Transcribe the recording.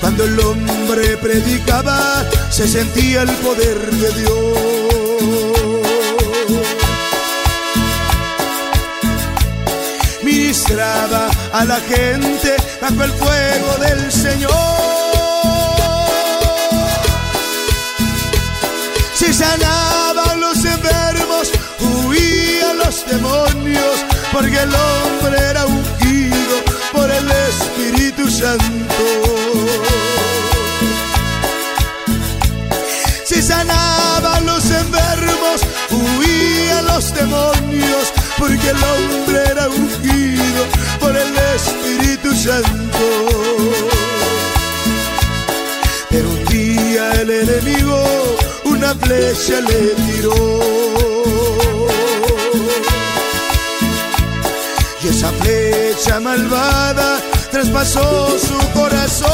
Cuando el hombre predicaba, se sentía el poder de Dios. Ministraba a la gente bajo el fuego del Señor. Se sanaban los enfermos, huían los demonios, porque el hombre era ungido por el Espíritu Santo. Se sanaban los enfermos, huían los demonios, porque el hombre era ungido por el Espíritu Santo. Pero un día el enemigo una flecha le tiró, y esa flecha malvada traspasó su corazón.